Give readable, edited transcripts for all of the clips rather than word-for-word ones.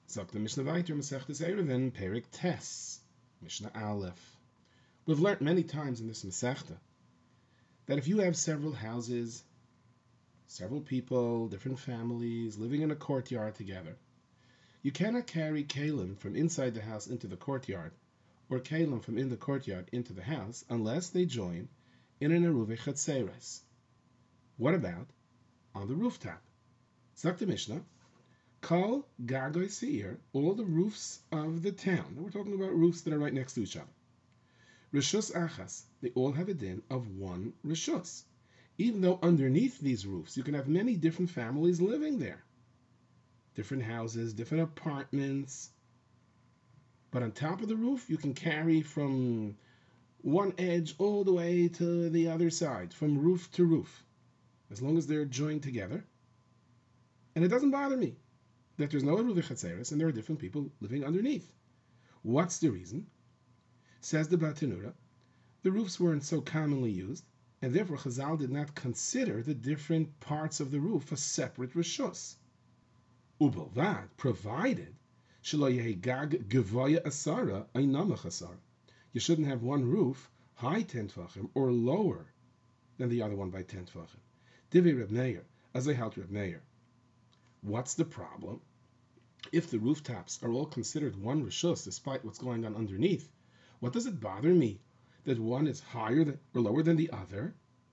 Sagt the Mishnah weiter, Masechtes Eruvin, Perik Tes, Mishnah Aleph. We've learnt many times in this Masechta that if you have several houses, several people, different families living in a courtyard together, you cannot carry kalim from inside the house into the courtyard, or kalim from in the courtyard into the house, unless they join in an eruve chatzeres. What about on the rooftop? Sagt the Mishnah, Kol Gagoy Seir, all the roofs of the town. Now we're talking about roofs that are right next to each other. Rishus Achas, they all have a din of one Rishus. Even though underneath these roofs you can have many different families living there. Different houses, different apartments. But on top of the roof, you can carry from one edge all the way to the other side, from roof to roof, as long as they're joined together. And it doesn't bother me that there's no Eruv Chatzeres and there are different people living underneath. What's the reason? Says the Bartenura, the roofs weren't so commonly used, and therefore Chazal did not consider the different parts of the roof a separate rishus. Ubelvad, provided shelo yehi gag gevoya asara einamach asar. You shouldn't have one roof high 10 tefachim or lower than the other one by 10 tefachim. Divrei Reb Meir, as I held Reb Meir. What's the problem? If the rooftops are all considered one rishus, despite what's going on underneath, what does it bother me that one is higher or lower than the other?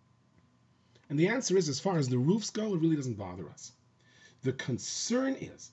And the answer is, as far as the roofs go, it really doesn't bother us. The concern is,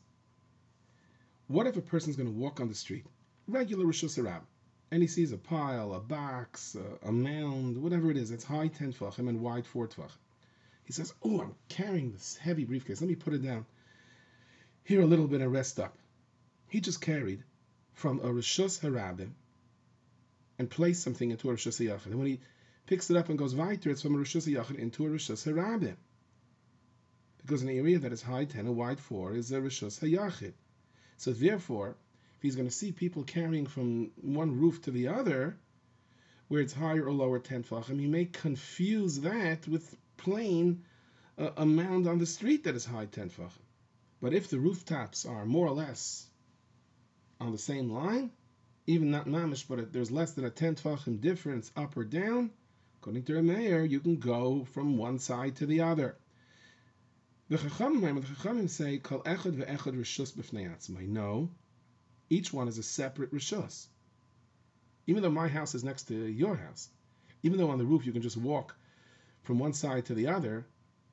what if a person's going to walk on the street, regular rishus harab, and he sees a pile, a box, a mound, whatever it is, that's high 10 tefachim and wide 4 tefachim. He says, oh, I'm carrying this heavy briefcase. Let me put it down here a little bit and rest up. He just carried from a rishus harabim and placed something into a rishus hayachid. And when he picks it up and goes weiter, it's from a rishus hayachid into a rishus harabim. Because an area that is high 10 and wide 4 is a rishus hayachid. So therefore, if he's going to see people carrying from one roof to the other, where it's higher or lower 10 tefachim, he may confuse that with plain a mound on the street that is high 10 tefachim. But if the rooftops are more or less on the same line, even not mamish, but there's less than a 10 tefachim difference up or down, according to Meir, you can go from one side to the other. The Chachamim say, Kol echad ve'echad rishus b'fnei atzmai. No, each one is a separate rishus. Even though my house is next to your house, even though on the roof you can just walk from one side to the other,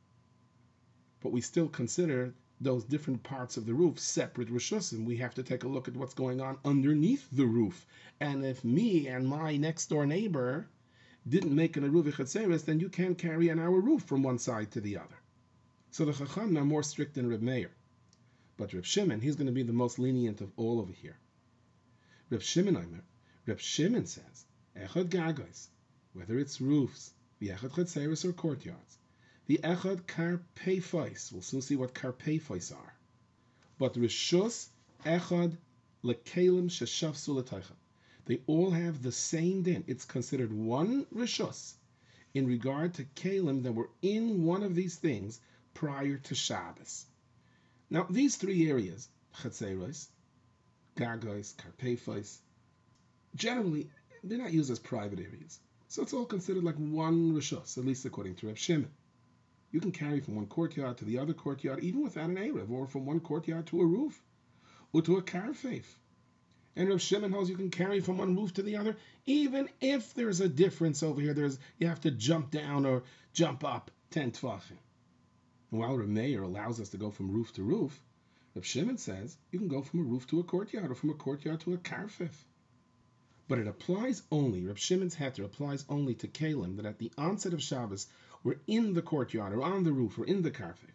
but we still consider those different parts of the roof separate rishusim. We have to take a look at what's going on underneath the roof. And if me and my next door neighbor didn't make an eruv chatzeres, then you can't carry on our roof from one side to the other. So the Chacham are more strict than Reb Meir. But Reb Shimon, he's going to be the most lenient of all over here. Reb Shimon says, Echad Gagos, whether it's roofs, the Echad Chatzeres or courtyards, the Echad Karpeifos, we'll soon see what Karpeifos are. But Rishus Echad Lekalim Sheshafsu L'Teicha. They all have the same din. It's considered one Rishus in regard to Kalim that were in one of these things prior to Shabbos. Now, these three areas, Chatzeros, Gagos, Karpeifos, generally, they're not used as private areas. So it's all considered like one Rishus, at least according to Reb Shimon. You can carry from one courtyard to the other courtyard, even without an Erev, or from one courtyard to a roof, or to a karfeif. And Reb Shimon holds you can carry from one roof to the other, even if there's a difference over here. You have to jump down or jump up 10 tefachim. And while Reb Meir allows us to go from roof to roof, Reb Shimon says you can go from a roof to a courtyard, or from a courtyard to a karfeif. But it applies only, Reb Shimon's heter applies only to kalim that at the onset of Shabbos were in the courtyard, or on the roof, or in the karfeif.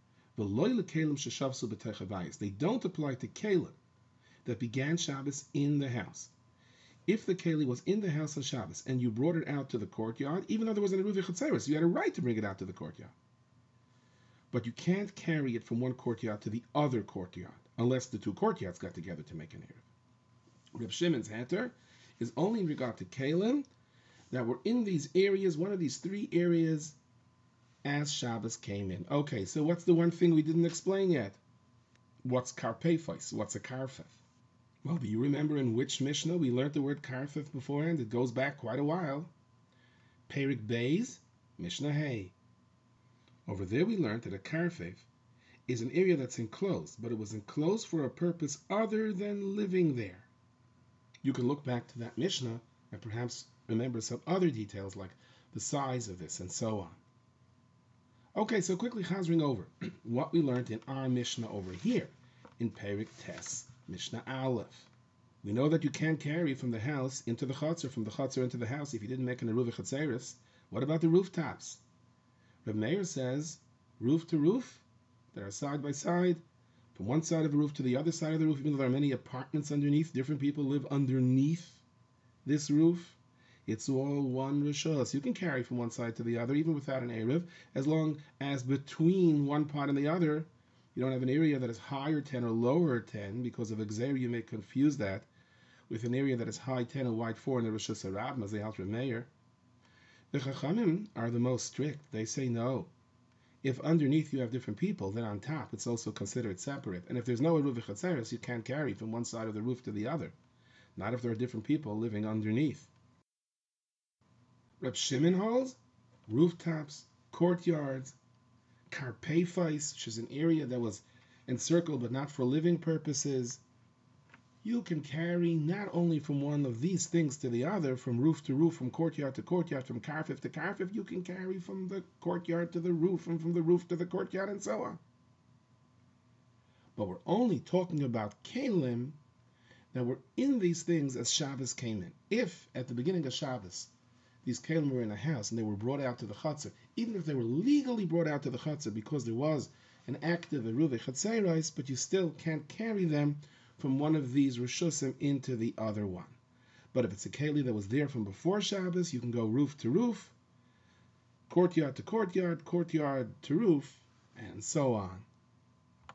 They don't apply to kalim that began Shabbos in the house. If the keli was in the house on Shabbos and you brought it out to the courtyard, even though there was an eruv chatzeres, you had a right to bring it out to the courtyard. But you can't carry it from one courtyard to the other courtyard, unless the two courtyards got together to make an eruv. Reb Shimon's heter is only in regard to kalim that were in these areas, one of these three areas, as Shabbos came in. Okay, so what's the one thing we didn't explain yet? What's karpefos? What's a karfef? Well, do you remember in which Mishnah we learned the word karfef beforehand? It goes back quite a while. Perik Beis, Mishnah Hay. Over there we learned that a karfef is an area that's enclosed, but it was enclosed for a purpose other than living there. You can look back to that Mishnah and perhaps remember some other details like the size of this and so on. Okay, so quickly chazering over what we learned in our Mishnah over here in Perik Tes, Mishnah Aleph. We know that you can't carry from the house into the chutzner, from the chutzner into the house if you didn't make an eruv chatzeris. What about the rooftops? Reb Meir says roof to roof, that are side by side, from one side of the roof to the other side of the roof, even though there are many apartments underneath, different people live underneath this roof. It's all one rishos. You can carry from one side to the other, even without an eruv, as long as between one part and the other, you don't have an area that is higher 10 or lower 10. Because of Xer, you may confuse that with an area that is high 10 and wide 4 in the Rishus Harab, as the Alter Meir. The Chachamim are the most strict. They say no. If underneath you have different people, then on top it's also considered separate. And if there's no eruv chatzeris, you can't carry from one side of the roof to the other. Not if there are different people living underneath. Reb Shimon holds rooftops, courtyards, karpefos, which is an area that was encircled but not for living purposes. You can carry not only from one of these things to the other, from roof to roof, from courtyard to courtyard, from karfif to karfif, you can carry from the courtyard to the roof, and from the roof to the courtyard, and so on. But we're only talking about kelim that were in these things as Shabbos came in. If, at the beginning of Shabbos, these kelim were in a house and they were brought out to the chutzner, even if they were legally brought out to the chutzner because there was an active eruv chatzeros, but you still can't carry them from one of these rishusim into the other one. But if it's a keli that was there from before Shabbos, you can go roof to roof, courtyard to courtyard, courtyard to roof, and so on.